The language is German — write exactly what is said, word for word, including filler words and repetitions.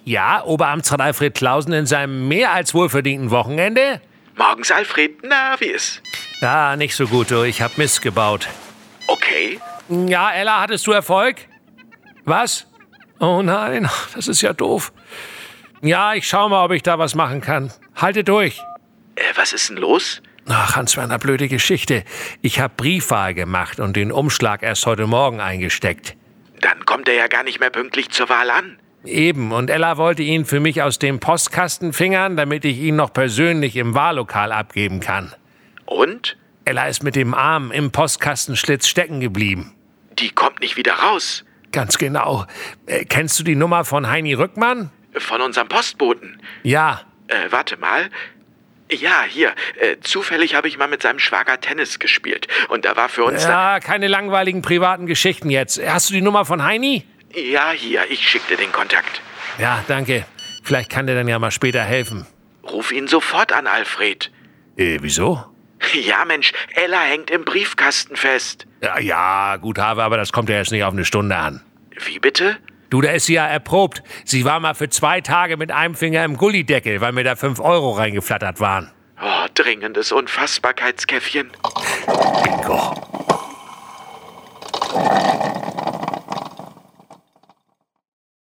Ja, Oberamtsrat Alfred Clausen in seinem mehr als wohlverdienten Wochenende? Morgens, Alfred. Na, wie ist? Ja, nicht so gut, du. Ich hab Mist gebaut. Okay. Ja, Ella, hattest du Erfolg? Was? Oh nein, das ist ja doof. Ja, ich schau mal, ob ich da was machen kann. Halte durch. Äh, was ist denn los? Ach, Hans-Werner, blöde Geschichte. Ich hab Briefwahl gemacht und den Umschlag erst heute Morgen eingesteckt. Dann kommt er ja gar nicht mehr pünktlich zur Wahl an. Eben, und Ella wollte ihn für mich aus dem Postkasten fingern, damit ich ihn noch persönlich im Wahllokal abgeben kann. Und? Ella ist mit dem Arm im Postkastenschlitz stecken geblieben. Die kommt nicht wieder raus. Ganz genau. Äh, kennst du die Nummer von Heini Rückmann? Von unserem Postboten. Ja. Äh, warte mal. Ja, hier. Äh, zufällig habe ich mal mit seinem Schwager Tennis gespielt. Und da war für uns... Ja, keine langweiligen privaten Geschichten jetzt. Hast du die Nummer von Heini? Ja, hier. Ich schicke dir den Kontakt. Ja, danke. Vielleicht kann der dann ja mal später helfen. Ruf ihn sofort an, Alfred. Äh, wieso? Ja, Mensch. Ella hängt im Briefkasten fest. Ja, ja, gut, Habe, aber das kommt ja jetzt nicht auf eine Stunde an. Wie bitte? Du, da ist sie ja erprobt. Sie war mal für zwei Tage mit einem Finger im Gullideckel, weil mir da fünf Euro reingeflattert waren. Oh, dringendes Unfassbarkeitskäffchen. Bingo.